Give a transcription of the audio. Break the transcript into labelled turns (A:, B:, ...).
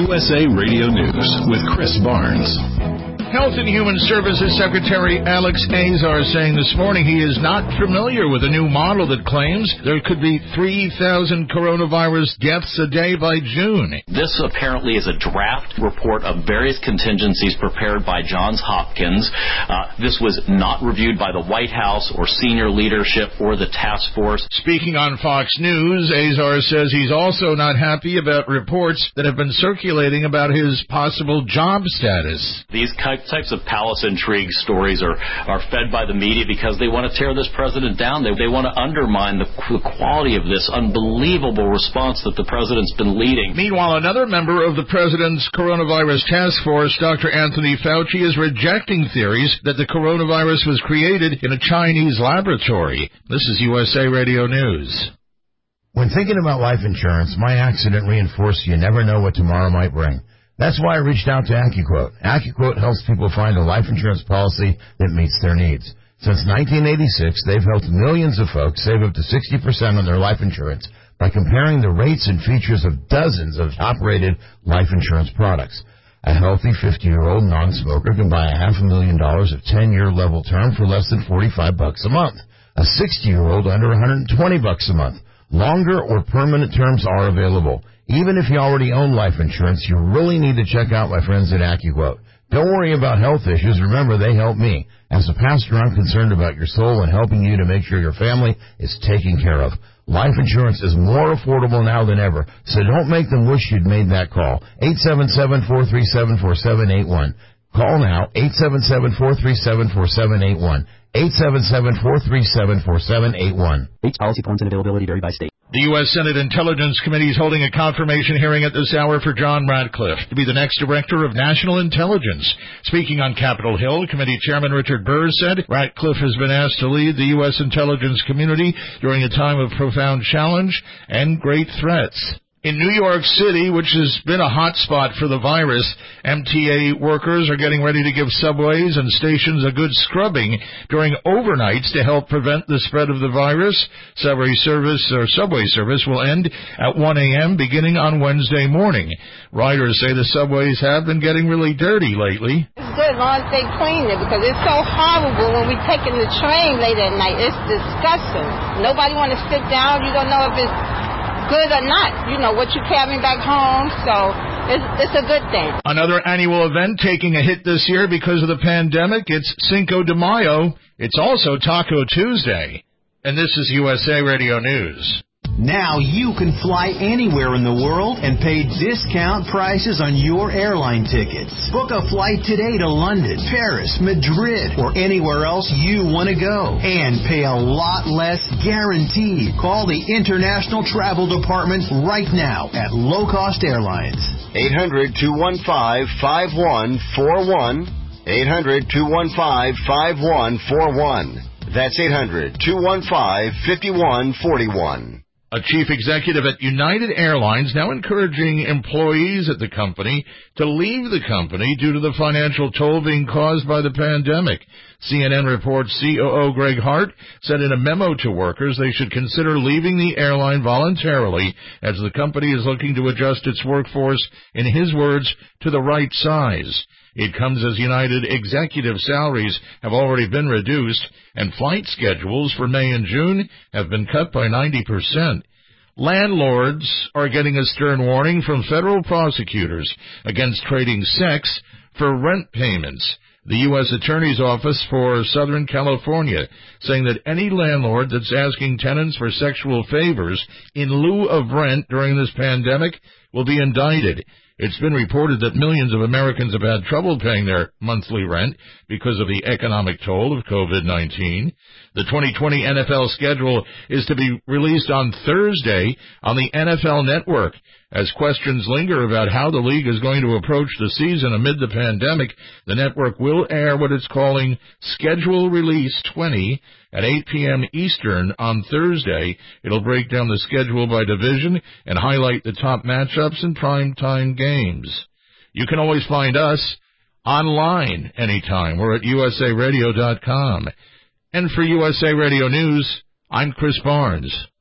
A: USA Radio News with Chris Barnes.
B: Health and Human Services Secretary Alex Azar saying this morning he is not familiar with a new model that claims there could be 3,000 coronavirus deaths a day by June.
C: This apparently is a draft report of various contingencies prepared by Johns Hopkins. This was not reviewed by the White House or senior leadership or the task force.
B: Speaking on Fox News, Azar says he's also not happy about reports that have been circulating about his possible job status.
C: These types of palace intrigue stories are fed by the media because they want to tear this president down. They want to undermine the quality of this unbelievable response that the president's been leading.
B: Meanwhile, another member of the president's coronavirus task force, Dr. Anthony Fauci, is rejecting theories that the coronavirus was created in a Chinese laboratory. This is USA Radio News.
D: When thinking about life insurance, my accident reinforced you never know what tomorrow might bring. That's why I reached out to AccuQuote. AccuQuote helps people find a life insurance policy that meets their needs. Since 1986, they've helped millions of folks save up to 60% on their life insurance by comparing the rates and features of dozens of top-rated life insurance products. A healthy 50-year-old non-smoker can buy $500,000 of 10-year level term for less than $45 a month. A 60-year-old under $120 a month. Longer or permanent terms are available. Even if you already own life insurance, you really need to check out my friends at AccuQuote. Don't worry about health issues. Remember, they help me. As a pastor, I'm concerned about your soul and helping you to make sure your family is taken care of. Life insurance is more affordable now than ever, so don't make them wish you'd made that call. 877-437-4781. Call now, 877-437-4781. 877-437-4781.
E: Each policy forms and availability vary by state.
B: The U.S. Senate Intelligence Committee is holding a confirmation hearing at this hour for John Ratcliffe to be the next Director of National Intelligence. Speaking on Capitol Hill, Committee Chairman Richard Burr said Ratcliffe has been asked to lead the U.S. intelligence community during a time of profound challenge and great threats. In New York City, which has been a hot spot for the virus, MTA workers are getting ready to give subways and stations a good scrubbing during overnights to help prevent the spread of the virus. Subway service will end at 1 a.m. beginning on Wednesday morning. Riders say the subways have been getting really dirty lately.
F: It's good as long as they clean it because it's so horrible when we're taking the train late at night. It's disgusting. Nobody want to sit down. You don't know if it's good or not, you know, what you're carrying back home, so it's a good thing.
B: Another annual event taking a hit this year because of the pandemic, it's Cinco de Mayo. It's also Taco Tuesday. And this is USA Radio News.
G: Now you can fly anywhere in the world and pay discount prices on your airline tickets. Book a flight today to London, Paris, Madrid, or anywhere else you want to go. And pay a lot less guaranteed. Call the International Travel Department right now at Low Cost Airlines.
H: 800-215-5141. 800-215-5141. That's 800-215-5141.
B: A chief executive at United Airlines now encouraging employees at the company to leave the company due to the financial toll being caused by the pandemic. CNN reports COO Greg Hart said in a memo to workers they should consider leaving the airline voluntarily as the company is looking to adjust its workforce, in his words, to the right size. It comes as United executive salaries have already been reduced and flight schedules for May and June have been cut by 90%. Landlords are getting a stern warning from federal prosecutors against trading sex for rent payments. The U.S. Attorney's Office for Southern California saying that any landlord that's asking tenants for sexual favors in lieu of rent during this pandemic will be indicted. It's been reported that millions of Americans have had trouble paying their monthly rent because of the economic toll of COVID-19. The 2020 NFL schedule is to be released on Thursday on the NFL Network. As questions linger about how the league is going to approach the season amid the pandemic, the network will air what it's calling Schedule Release 20 at 8 p.m. Eastern on Thursday. It'll break down the schedule by division and highlight the top matchups and primetime games. You can always find us online anytime. We're at usaradio.com. And for USA Radio News, I'm Chris Barnes.